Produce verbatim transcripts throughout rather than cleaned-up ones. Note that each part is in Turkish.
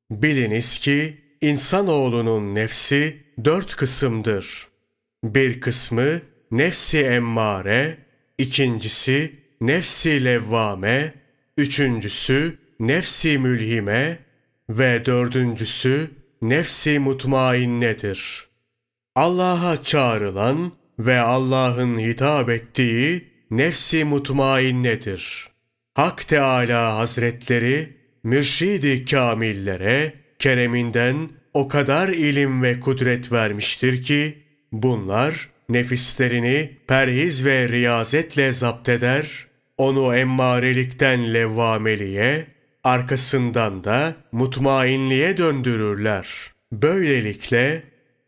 Biliniz ki insanoğlunun nefsi dört kısımdır. Bir kısmı nefsi emmare, ikincisi nefsi levvame, üçüncüsü nefsi mülhime ve dördüncüsü nefsi mutmainnedir. Allah'a çağrılan ve Allah'ın hitap ettiği nefsi mutmainnedir. Hak Teâlâ Hazretleri mürşid-i kâmillere kereminden o kadar ilim ve kudret vermiştir ki bunlar nefislerini perhiz ve riyazetle zapt eder, onu emmarelikten levvameliğe, arkasından da mutmainliğe döndürürler. Böylelikle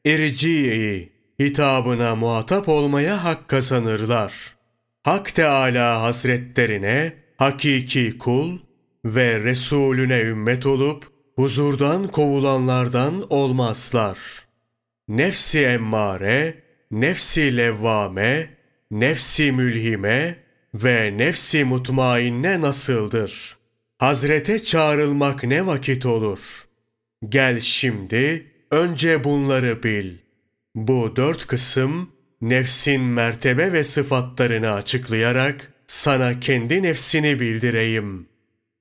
irci'i hitabına muhatap olmaya hak kazanırlar. Hak Teâlâ Hazretlerine hakiki kul ve Resulüne ümmet olup huzurdan kovulanlardan olmazlar. Nefsi emmare, nefsi levvame, nefsi mülhime ve nefsi mutmainne nasıldır? Hazrete çağrılmak ne vakit olur? Gel şimdi önce bunları bil. Bu dört kısım nefsin mertebe ve sıfatlarını açıklayarak sana kendi nefsini bildireyim.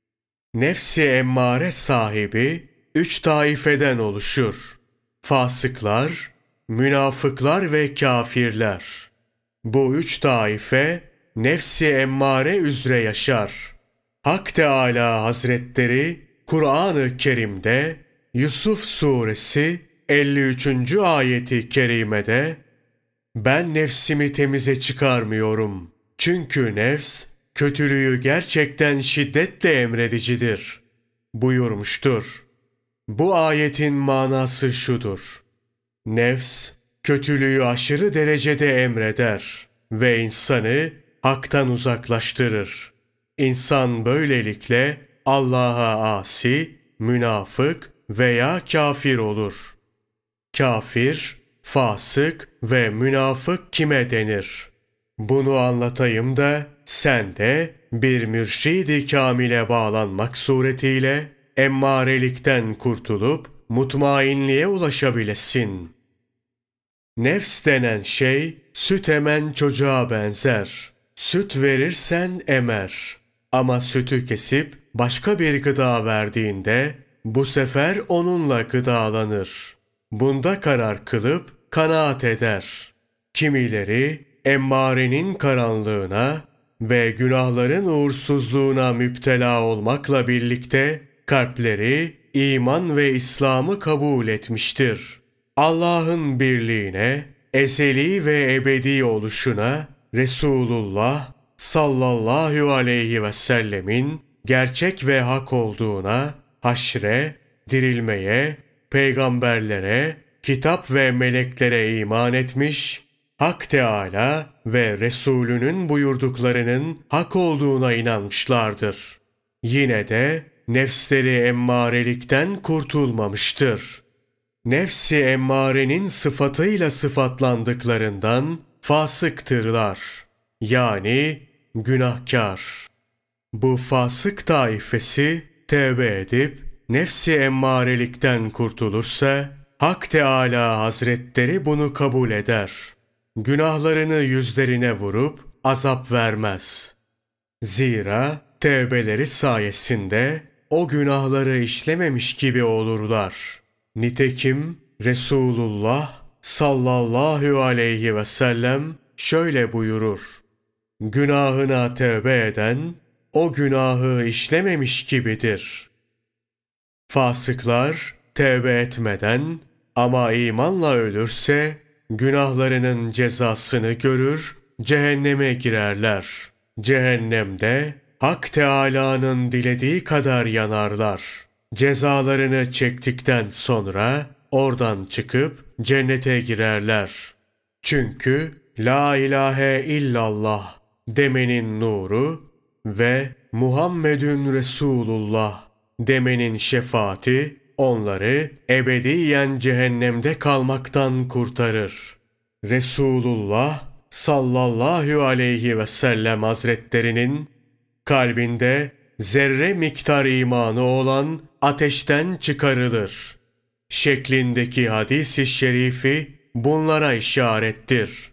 Nefsi emmare sahibi üç taifeden oluşur. Fasıklar, münafıklar ve kafirler. Bu üç taife nefsi emmare üzere yaşar. Hak Teâlâ Hazretleri Kur'an-ı Kerim'de Yusuf Suresi elli üçüncü ayeti kerimede "Ben nefsimi temize çıkarmıyorum. Çünkü nefs kötülüğü gerçekten şiddetle emredicidir" buyurmuştur. Bu ayetin manası şudur: nefs kötülüğü aşırı derecede emreder ve insanı haktan uzaklaştırır. İnsan böylelikle Allah'a asi, münafık veya kafir olur. Kafir, fasık ve münafık kime denir? Bunu anlatayım da sen de bir mürşid-i kamile bağlanmak suretiyle emmarelikten kurtulup mutmainliğe ulaşabilesin. Nefs denen şey süt emen çocuğa benzer. Süt verirsen emer. Ama sütü kesip başka bir gıda verdiğinde bu sefer onunla gıdalanır. Bunda karar kılıp kanaat eder. Kimileri emmarenin karanlığına ve günahların uğursuzluğuna müptela olmakla birlikte kalpleri iman ve İslam'ı kabul etmiştir. Allah'ın birliğine, ezeli ve ebedi oluşuna, Resulullah sallallahu aleyhi ve sellemin gerçek ve hak olduğuna, haşre, dirilmeye, peygamberlere, kitap ve meleklere iman etmiş, Hak Teâlâ ve Resulünün buyurduklarının hak olduğuna inanmışlardır. Yine de nefsleri emmarelikten kurtulmamıştır. Nefsi emmarenin sıfatıyla sıfatlandıklarından fasıktırlar. Yani günahkar. Bu fasık taifesi tevbe edip nefsi emmarelikten kurtulursa Hak Teâlâ Hazretleri bunu kabul eder. Günahlarını yüzlerine vurup azap vermez. Zira tevbeleri sayesinde o günahları işlememiş gibi olurlar. Nitekim Resulullah sallallahu aleyhi ve sellem şöyle buyurur: günahına tevbe eden o günahı işlememiş gibidir. Fasıklar tevbe etmeden ama imanla ölürse günahlarının cezasını görür, cehenneme girerler. Cehennemde Hak Teâlâ'nın dilediği kadar yanarlar. Cezalarını çektikten sonra oradan çıkıp cennete girerler. Çünkü La ilahe illallah demenin nuru ve Muhammedun Resulullah demenin şefaati onları ebediyen cehennemde kalmaktan kurtarır. Resulullah sallallahu aleyhi ve sellem Hazretlerinin kalbinde zerre miktar imanı olan ateşten çıkarılır şeklindeki hadis-i şerifi bunlara işarettir.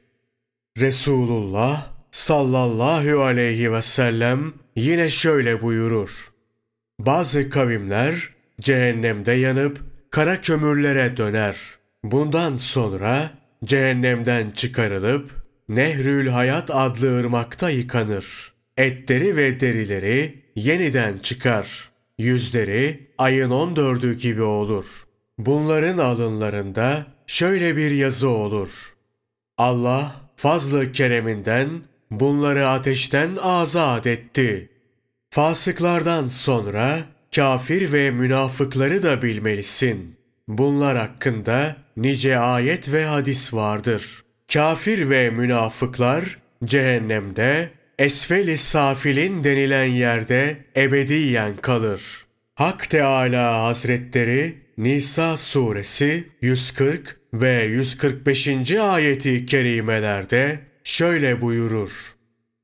Resulullah sallallahu aleyhi ve sellem yine şöyle buyurur: bazı kavimler cehennemde yanıp kara kömürlere döner. Bundan sonra cehennemden çıkarılıp Nehrül Hayat adlı ırmakta yıkanır. Etleri ve derileri yeniden çıkar. Yüzleri ayın on dördü gibi olur. Bunların alınlarında şöyle bir yazı olur: Allah fazl-ı kereminden bunları ateşten azat etti. Fasıklardan sonra kafir ve münafıkları da bilmelisin. Bunlar hakkında nice ayet ve hadis vardır. Kafir ve münafıklar cehennemde esfel-i safilin denilen yerde ebediyen kalır. Hak Teâlâ Hazretleri Nisa suresi yüz kırk ve yüz kırk beşinci ayeti kerimelerde şöyle buyurur: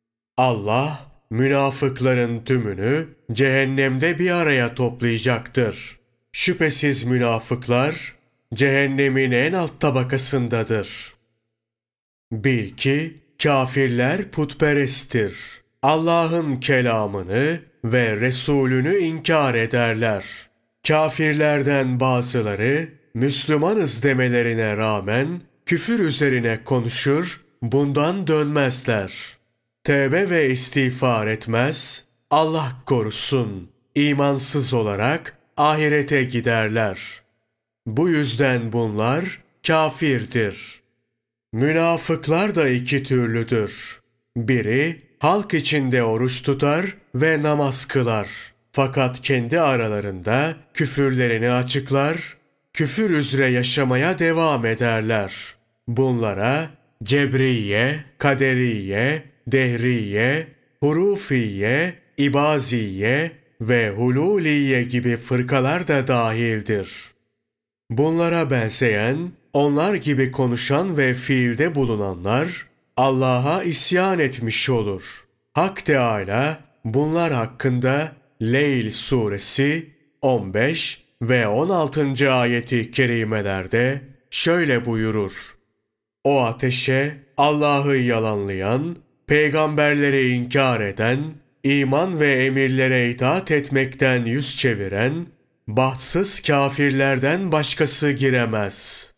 Allah münafıkların tümünü cehennemde bir araya toplayacaktır. Şüphesiz münafıklar cehennemin en alt tabakasındadır. Bil ki kafirler putperesttir. Allah'ın kelamını ve Resulünü inkar ederler. Kafirlerden bazıları Müslümanız demelerine rağmen küfür üzerine konuşur, bundan dönmezler. Tevbe ve istiğfar etmez, Allah korusun, imansız olarak ahirete giderler. Bu yüzden bunlar kafirdir. Münafıklar da iki türlüdür. Biri halk içinde oruç tutar ve namaz kılar. Fakat kendi aralarında küfürlerini açıklar, küfür üzere yaşamaya devam ederler. Bunlara Cebriye, Kaderiye, Dehriye, Hurufiye, İbaziye ve Hululiye gibi fırkalar da dahildir. Bunlara benzeyen, onlar gibi konuşan ve fiilde bulunanlar Allah'a isyan etmiş olur. Hak Teâlâ bunlar hakkında Leyl suresi on beş ve on altıncı ayeti kerimelerde şöyle buyurur: o ateşe Allah'ı yalanlayan, peygamberleri inkar eden, iman ve emirlere itaat etmekten yüz çeviren, bahtsız kafirlerden başkası giremez.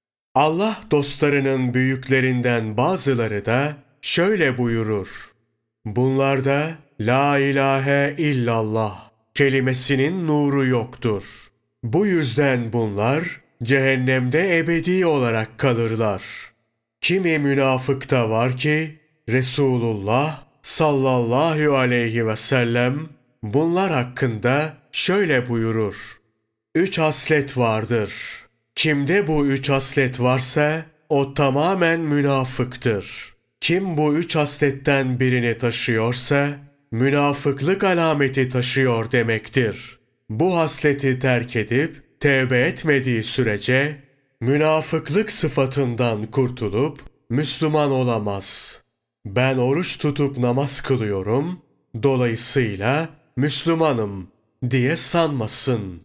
Allah dostlarının büyüklerinden bazıları da şöyle buyurur: bunlarda La ilahe illallah kelimesinin nuru yoktur. Bu yüzden bunlar cehennemde ebedi olarak kalırlar. Kimi münafık da var ki Resulullah sallallahu aleyhi ve sellem bunlar hakkında şöyle buyurur: Üç haslet vardır. Kimde bu üç haslet varsa o tamamen münafıktır. Kim bu üç hasletten birini taşıyorsa münafıklık alameti taşıyor demektir. Bu hasleti terk edip tevbe etmediği sürece münafıklık sıfatından kurtulup Müslüman olamaz. Ben oruç tutup namaz kılıyorum, dolayısıyla Müslümanım diye sanmasın.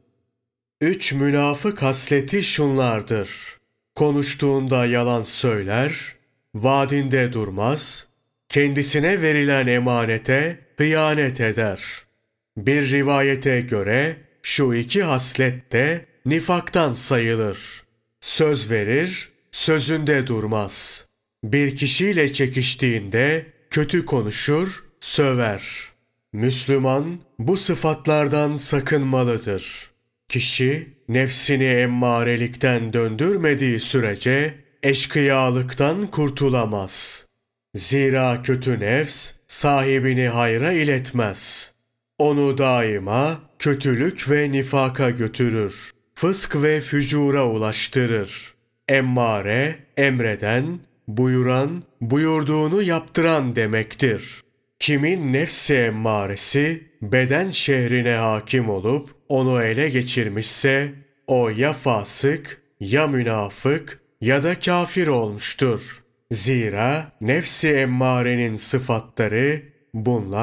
Üç münafık hasleti şunlardır: konuştuğunda yalan söyler, vaadinde durmaz, kendisine verilen emanete hıyanet eder. Bir rivayete göre şu iki haslet de nifaktan sayılır. Söz verir, sözünde durmaz. Bir kişiyle çekiştiğinde kötü konuşur, söver. Müslüman bu sıfatlardan sakınmalıdır. Kişi nefsini emmarelikten döndürmediği sürece eşkıyalıktan kurtulamaz. Zira kötü nefs sahibini hayra iletmez. Onu daima kötülük ve nifaka götürür. Fısk ve fücura ulaştırır. Emmare, emreden, buyuran, buyurduğunu yaptıran demektir. Kimin nefsi emmaresi beden şehrine hakim olup onu ele geçirmişse o ya fasık, ya münafık ya da kafir olmuştur. Zira nefsi emmarenin sıfatları bunlar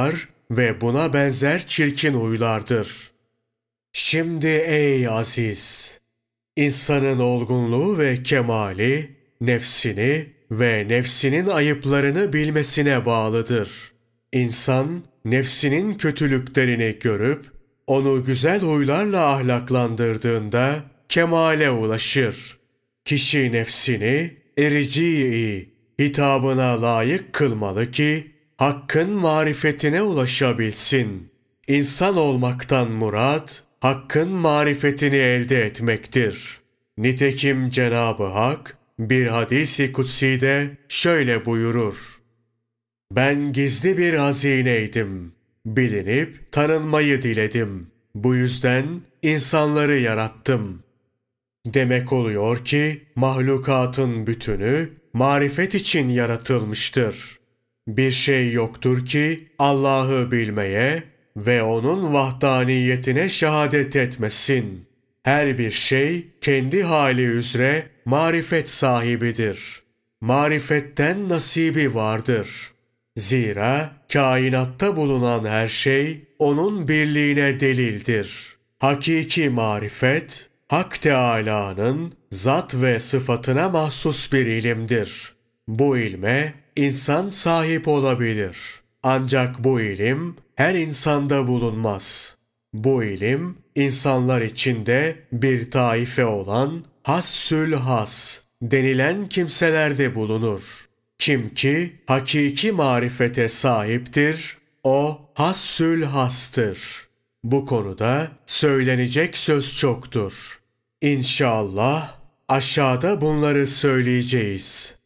ve buna benzer çirkin huylardır. Şimdi ey aziz! İnsanın olgunluğu ve kemali, nefsini ve nefsinin ayıplarını bilmesine bağlıdır. İnsan, nefsinin kötülüklerini görüp, onu güzel huylarla ahlaklandırdığında kemale ulaşır. Kişi nefsini erici'i hitabına layık kılmalı ki, Hakk'ın marifetine ulaşabilsin. İnsan olmaktan murat, Hakk'ın marifetini elde etmektir. Nitekim Cenab-ı Hak bir hadis-i kutsi'de şöyle buyurur: Ben gizli bir hazineydim. Bilinip tanınmayı diledim. Bu yüzden insanları yarattım. Demek oluyor ki mahlukatın bütünü marifet için yaratılmıştır. Bir şey yoktur ki Allah'ı bilmeye ve onun vahdaniyetine şehadet etmesin. Her bir şey kendi hali üzere marifet sahibidir. Marifetten nasibi vardır. Zira kainatta bulunan her şey onun birliğine delildir. Hakiki marifet, Hak Teâlâ'nın zat ve sıfatına mahsus bir ilimdir. Bu ilme insan sahip olabilir. Ancak bu ilim her insanda bulunmaz. Bu ilim insanlar içinde bir taife olan hassül has denilen kimselerde bulunur. Kim ki hakiki marifete sahiptir, o hassül hastır. Bu konuda söylenecek söz çoktur. İnşallah aşağıda bunları söyleyeceğiz.